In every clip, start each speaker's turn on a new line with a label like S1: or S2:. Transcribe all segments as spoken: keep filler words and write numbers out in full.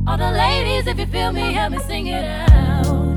S1: All the ladies, if you feel me, help me sing it out.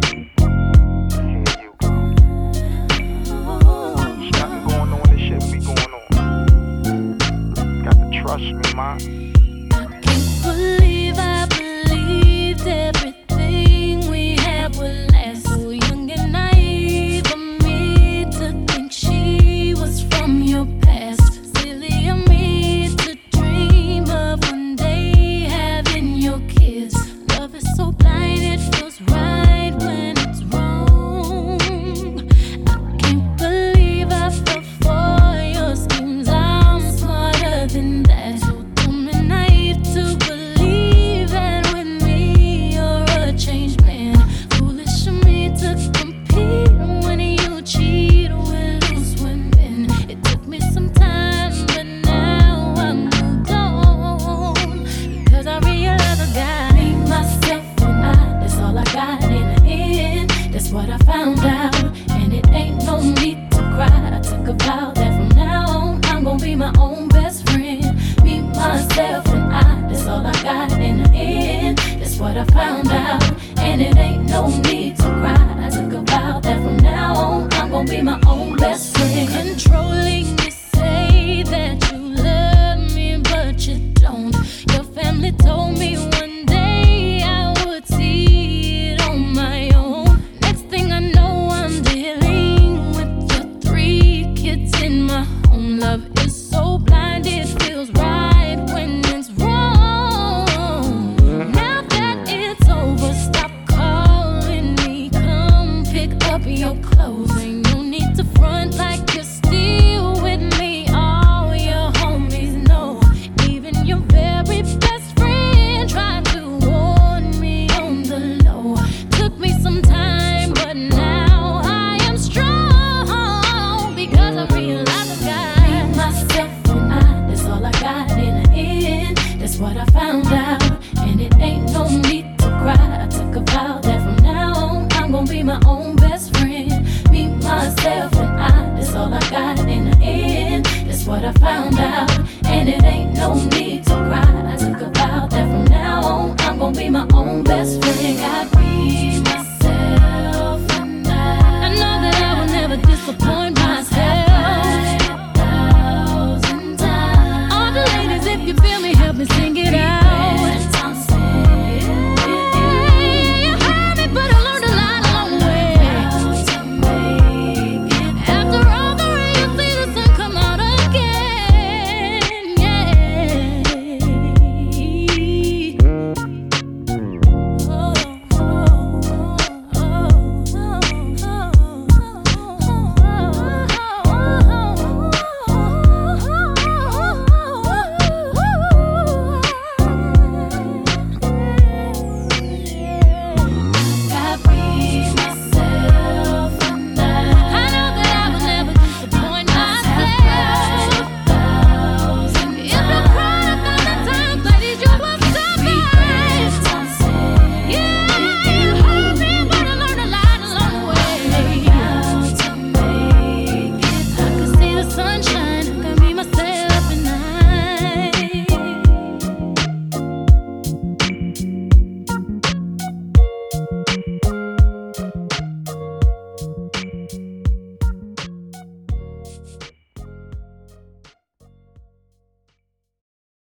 S2: Trust me, ma.
S1: I can't believe I believed everything we had would last. So young and naive of me to think she was from your past. Silly of me to dream of one day having your kids. Love is so blind, it feels right when it's wrong. I can't believe I fell for your schemes. I'm smarter than that. What I found out, and it ain't no need to cry. I took a vow that from now on I'm gonna be my own best friend. Me, myself, and I, that's all I got in the end. That's what I found out, and it ain't no need to cry. I took a vow that from now on I'm gonna be my own best friend. Controlling, you say that you love me, but you don't. Your family told me one day I would see it on my own. Love is so blind, it feels right when it's wrong. Now that it's over, stop calling me. Come pick up your clothes. Ain't no need to front like you're still with me. All your homies know. Even your very best friend tried to warn me on the low. Took me some time, but now I am strong because I realized I got myself and I, that's all I got in the end. That's what I found out,